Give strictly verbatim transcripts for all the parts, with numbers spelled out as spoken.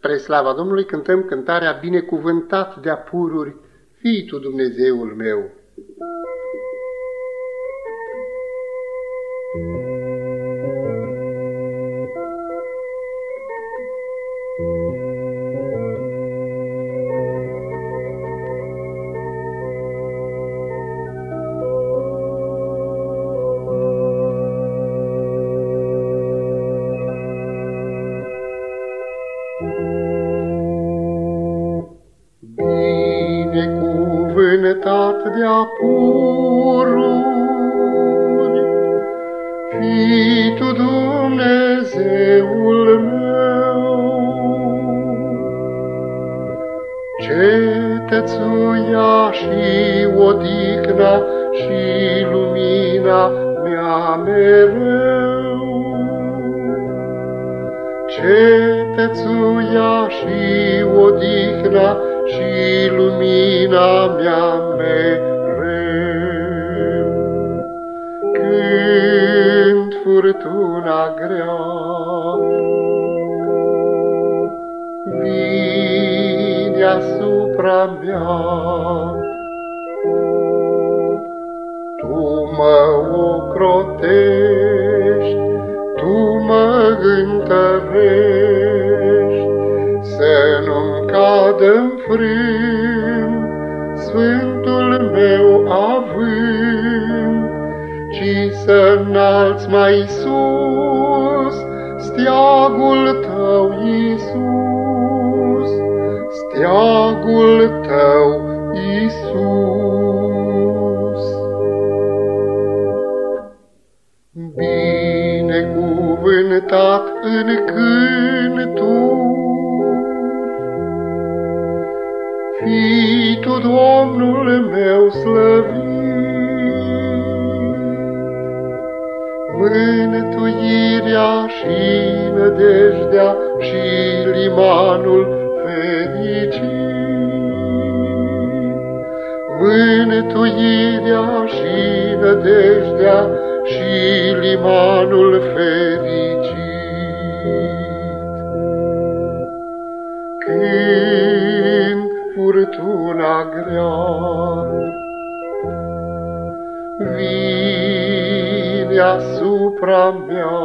Spre slava Domnului cântăm cântarea Binecuvântat de-a pururi, fii Tu Dumnezeul meu. Binecuvântat de-a pururi, fii Tu Dumnezeul meu. Cetățuia și odihna și lumina mea mereu. Cetățuia și odihna și lumina mea mereu. Când furtuna grea vine asupra mea, Tu mă ocrotești, Tu mă întărești, să nu-mi cadă-n frân sfântul meu avânt, ci să înalți mai sus steagul Tău, Iisus, steagul Tău, Iisus. Binecuvântat în cânturi, fii Tu, Domnul meu slăvit. Mântuirea și nădejdea și limanul fericit. Mântuirea și nădejdea și limanul fericit. Când furtuna grea vine asupra mea,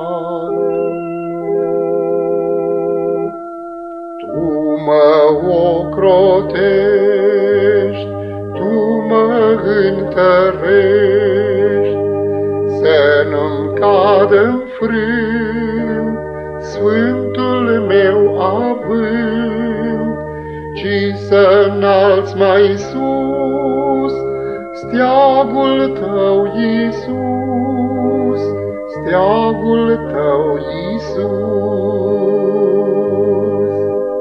Tu mă ocrotești, Tu mă întărești, să nu-mi cadă-n frân sfântul meu avânt, ci să înalți mai sus steagul Tău, Iisus, steagul Tău, Iisus.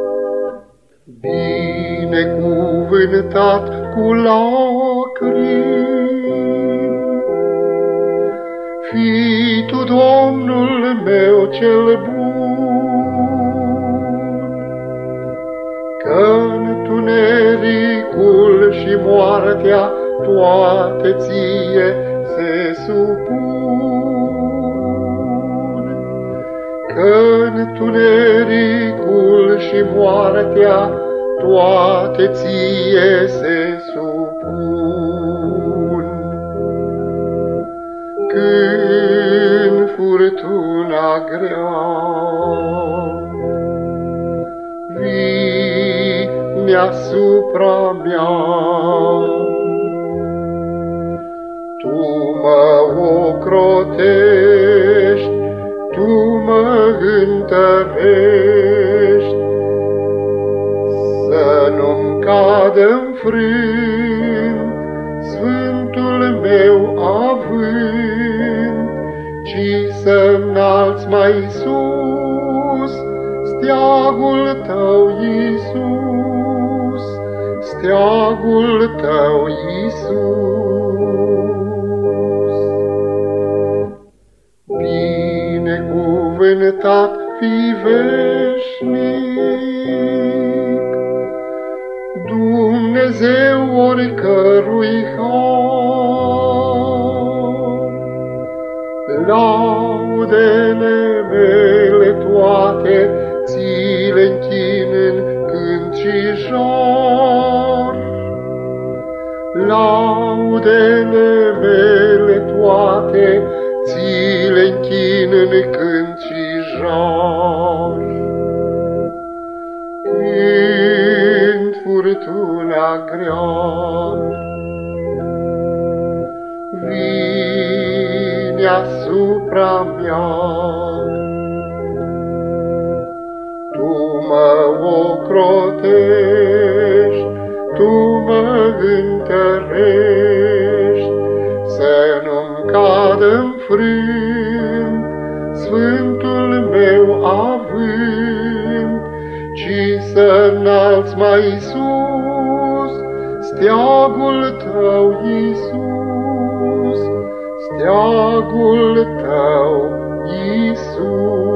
Binecuvântat cu lacrimi, fii Tu, Domnul meu cel bun, că-n tunericul și moartea toate Ție se supun. Că-n tunericul și moartea toate Ție se supun. Când furtuna grea vine asupra mea, Tu mă ocrotești, Tu mă întărești, să nu-mi cadă-n frân sfântul meu avânt, ci să înalți mai sus steagul Tău, Iisus, steagul Tău, Iisus. Binecuvântat fii veșnic, Dumnezeu oricărui har. Laudele mele toate ți le închin în rudele mele toate, ți le închin în cânt și jar. Când furtuna grea vine asupra mea, Tu mă ocrotești, Tu mă întărești, să nu-mi cadă-n frânt sfântul meu avânt, ci să înalți mai sus steagul Tău, Iisus, steagul Tău, Iisus.